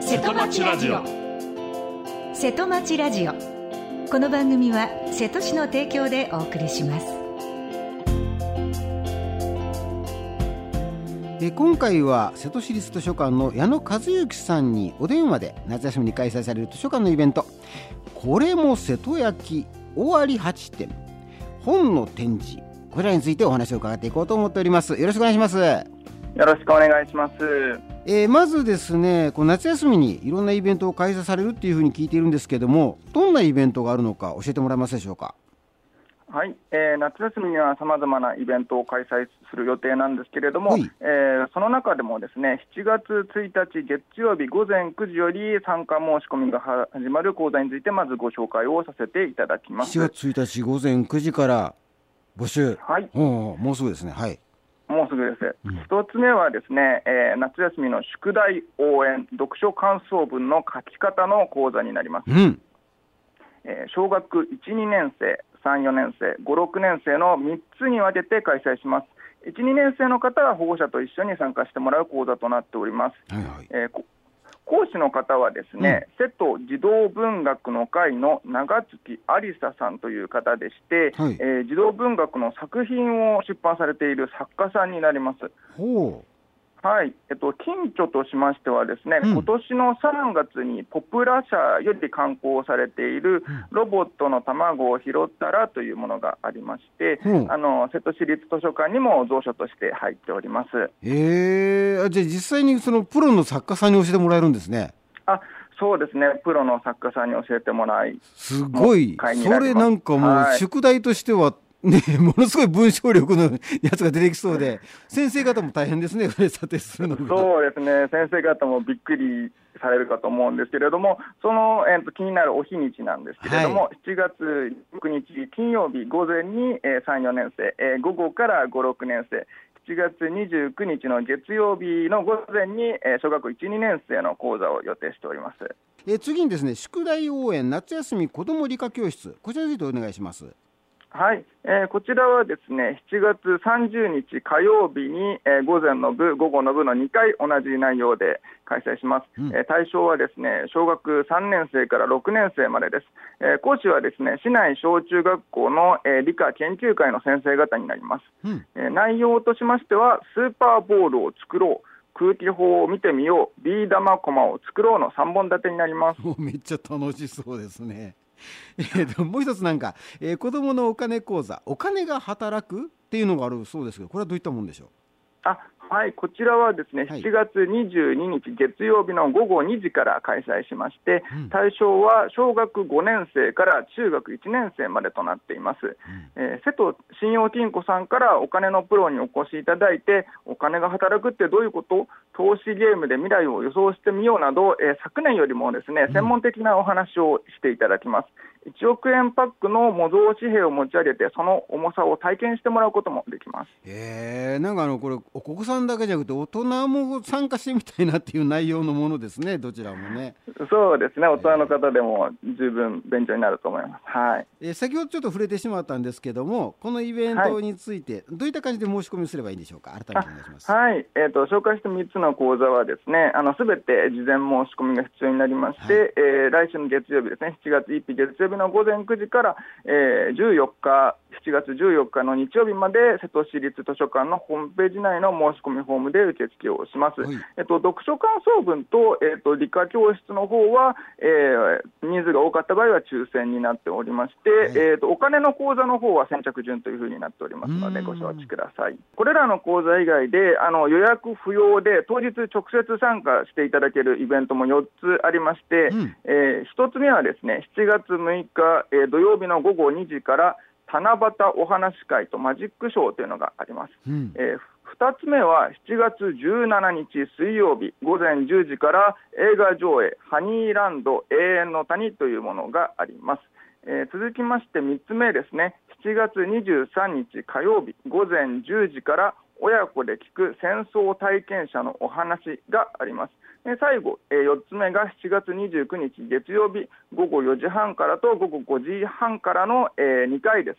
瀬戸町ラジオ。 瀬戸町ラジオ。この番組は瀬戸市の提供でお送りします。 今回は瀬戸市立図書館の矢野和之さんにお電話で夏休みに開催される図書館のイベント、これも瀬戸焼尾張8展本の展示、こちらについてお話を伺っていこうと思っております。よろしくお願いします。 よろしくお願いします。 まずですね、この夏休みにいろんなイベントを開催されるっていうふうに聞いているんですけども、どんなイベントがあるのか教えてもらえますでしょうか。 はい、夏休みにはさまざまなイベントを開催する予定なんですけれども、その中でもですね、7月1日月曜日午前9時より参加申し込みが始まる講座についてまずご紹介をさせていただきます。 7月1日午前9時から募集、 はい、 もうすぐですね。はい、 もうすぐです。一つ目はですね、夏休みの宿題応援読書感想文の書き方の講座になります。小学1、2年生、3、4年生、5、6年生の3つに分けて開催します。1、2年生の方は保護者と一緒に参加してもらう講座となっております。講師の方はですね、瀬戸児童文学の会の長月ありささんという方でして、児童文学の作品を出版されている作家さんになります。はい、近所としましてはですね、今年の3月にポプラ社より刊行されているロボットの卵を拾ったらというものがありまして、瀬戸市立図書館にも蔵書として入っております。 じゃあ実際にそのプロの作家さんに教えてもらえるんですね。 そうですね、プロの作家さんに教えてもらい、 すごい、それなんかもう宿題としてはね、ものすごい文章力のやつが出てきそうで、先生方も大変ですね、これ査定するのが。 そうですね、先生方もびっくりされるかと思うんですけれども、その、気になるお日にちなんですけれども、7月9日金曜日午前に、3、4年生、午後から5、6年生、7月29日の月曜日の午前に、小学1、2年生の講座を予定しております。 次にですね、宿題応援夏休み子ども理科教室、こちらについてお願いします。 はい、こちらはですね、7月30日火曜日に、午前の部、午後の部の2回同じ内容で開催します。対象はですね、小学3年生から6年生までです。講師はですね、市内小中学校の、理科研究会の先生方になります。内容としましては、スーパーボールを作ろう、空気砲を見てみよう、ビー玉コマを作ろうの3本立てになります。 めっちゃ楽しそうですね。もう一つなんか、子どものお金講座、お金が働くっていうのがあるそうですけど、これはどういったものでしょう。 はい、こちらはですね、7月22日月曜日の午後2時から開催しまして、対象は小学5年生から中学1年生までとなっています。瀬戸信用金庫さんからお金のプロにお越しいただいて、お金が働くってどういうこと、投資ゲームで未来を予想してみようなど、昨年よりもですね、専門的なお話をしていただきます。1億円パックの模造紙幣を持ち上げて、その重さを体験してもらうこともできます。 なんかこれお子さんだけじゃなくて大人も参加してみたいなっていう内容のものですね、どちらもね。 そうですね、大人の方でも十分勉強になると思います。 先ほどちょっと触れてしまったんですけども、このイベントについてどういった感じで申し込みすればいいんでしょうか。改めてお願いします。 紹介した3つの講座はですね、すべて事前申し込みが必要になりまして、来週の月曜日ですね、7月1日月曜日の午前9時から、7月14日の日曜日まで瀬戸市立図書館のホームページ内の申し込みフォームで受付をします。読書感想文と、理科教室の方は、人数が多かった場合は抽選になっておりまして、お金の講座の方は先着順というふうになっておりますのでご承知ください。これらの講座以外で予約不要で当日直接参加していただけるイベントも4つありまして、1つ目はですね、7月6日、土曜日の午後2時から七夕お話会とマジックショーというのがあります。2つ目は7月17日水曜日午前10時から映画上映ハニーランド永遠の谷というものがあります。続きまして3つ目ですね、7月23日火曜日午前10時から親子で聞く戦争体験者のお話があります。最後、4つ目が7月29日月曜日午後4時半からと午後5時半からの、2回ですね、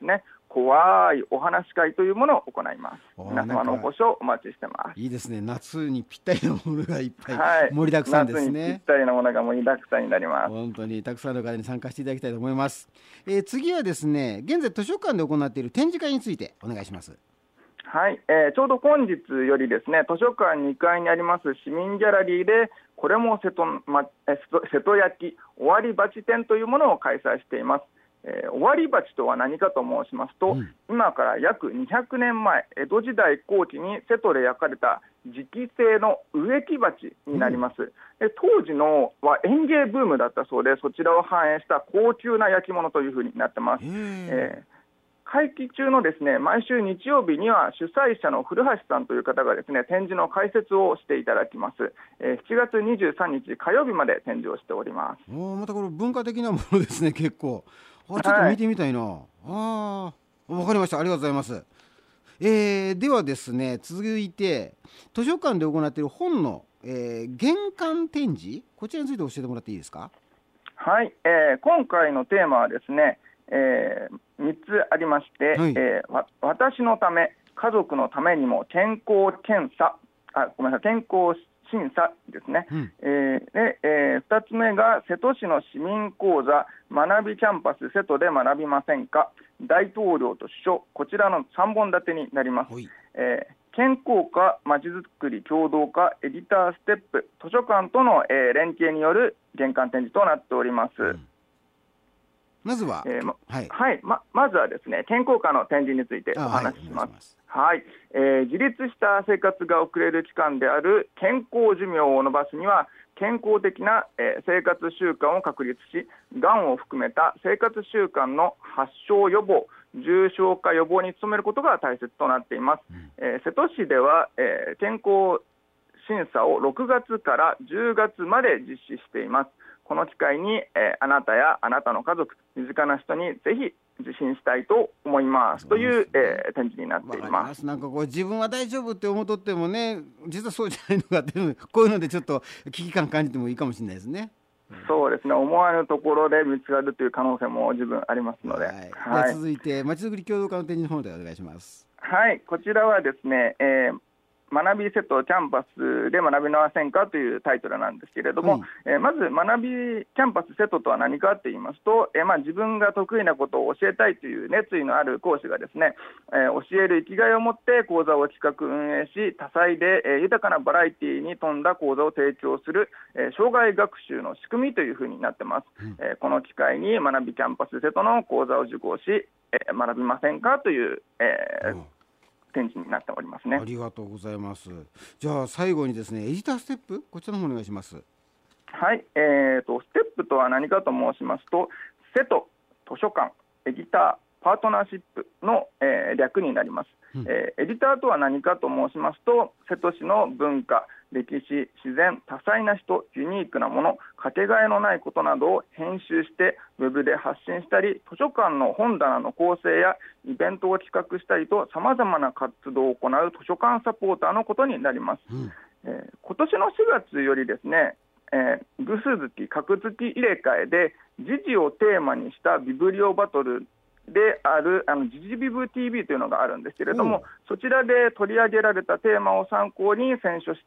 怖いお話し会というものを行います。皆様のお越しをお待ちしてます。 いいですね。夏にぴったりのものがいっぱい、盛りだくさんですね。 夏にぴったりのものが盛りだくさんになります。 本当にたくさんの方に参加していただきたいと思います。次はですね、現在図書館で行っている展示会についてお願いします。 はい、ちょうど本日よりですね、図書館2階にあります市民ギャラリーで、これも瀬戸焼終わり鉢展というものを開催しています。終わり鉢とは何かと申しますと、今から約200年前、江戸時代後期に瀬戸で焼かれた磁器製の植木鉢になります。当時のは園芸ブームだったそうで、そちらを反映した高級な焼き物というふうになってます。会期中のですね、毎週日曜日には主催者の古橋さんという方がですね、展示の解説をしていただきます。7月23日火曜日まで展示をしております。 またこれ文化的なものですね。結構ちょっと見てみたいな。わかりました。ありがとうございます。ではですね、続いて図書館で行っている本の、玄関展示、こちらについて教えてもらっていいですか。 はい、今回のテーマはですね、3つありまして、私のため家族のためにも健康検査、健康審査ですね。2つ目が瀬戸市の市民講座学びキャンパス瀬戸で学びませんか、大統領と首相、こちらの3本立てになります。健康課まちづくり協同課エディターステップ図書館との、連携による玄関展示となっております。 まずは、 まずはですね、健康課の展示についてお話しします。自立した生活が送れる期間である健康寿命を延ばすには、健康的な、生活習慣を確立し、がんを含めた生活習慣の発症予防、重症化予防に努めることが大切となっています。瀬戸市では、健康審査を6月から10月まで実施しています。この機会に、あなたやあなたの家族、身近な人にぜひ受診したいと思いますという、展示になっています。 なんかこう自分は大丈夫って思っとってもね、実はそうじゃないのかっていうの、こういうのでちょっと危機感感じてもいいかもしれないですね。 そうですね、思わぬところで見つかるという可能性も十分ありますので。 続いてまちづくり協同課の展示の方でお願いします。 はい、こちらはですね、学び瀬戸キャンパスで学びませんかというタイトルなんですけれども、まず学びキャンパス瀬戸とは何かと言いますと、自分が得意なことを教えたいという熱意のある講師がですね、教える生きがいを持って講座を企画運営し、多彩で、豊かなバラエティに富んだ講座を提供する、障害学習の仕組みというふうになってます。この機会に学びキャンパス瀬戸の講座を受講し、学びませんかという、展示になっておりますね。 ありがとうございます。じゃあ最後にですね、エディターステップ、こちらの方お願いします。 はい、ステップとは何かと申しますと、瀬戸図書館エディターパートナーシップの、略になります。エディターとは何かと申しますと、瀬戸市の文化、歴史、自然、多彩な人、ユニークなもの、かけがえのないことなどを編集してウェブで発信したり、図書館の本棚の構成やイベントを企画したりと、さまざまな活動を行う図書館サポーターのことになります。今年の4月よりですね、偶数月、格付き入れ替えで時事をテーマにしたビブリオバトルである時事ビブ TV というのがあるんですけれども、そちらで取り上げられたテーマを参考に選書して、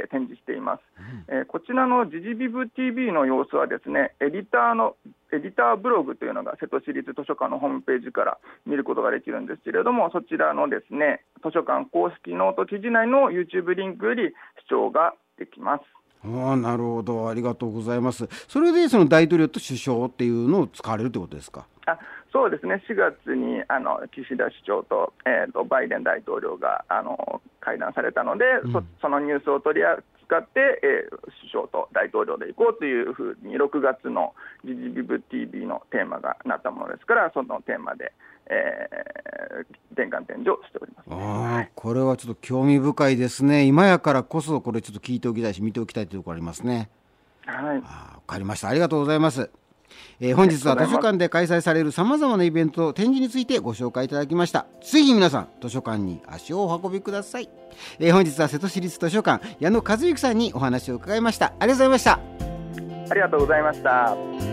展示しています。こちらの時事ビブ TV の様子はですね、エディターブログというのが瀬戸市立図書館のホームページから見ることができるんですけれども、そちらのですね、図書館公式ノート記事内の YouTube リンクより視聴ができます。 なるほど、ありがとうございます。それでその大統領と首相っていうのを使われるということですか。 そうですね、4月に岸田首長と、バイデン大統領が会談されたので、そのニュースを取り扱って、首相と大統領で行こうというふうに6月の時事ビブ TV のテーマがなったものですから、そのテーマで、玄関展示をしております。 これはちょっと興味深いですね。今やからこそこれちょっと聞いておきたいし見ておきたいというところありますね。わかりました。ありがとうございます。本日は図書館で開催されるさまざまなイベント展示についてご紹介いただきました。ぜひ皆さん図書館に足をお運びください。本日は瀬戸市立図書館矢野和之さんにお話を伺いました。ありがとうございました。 ありがとうございました。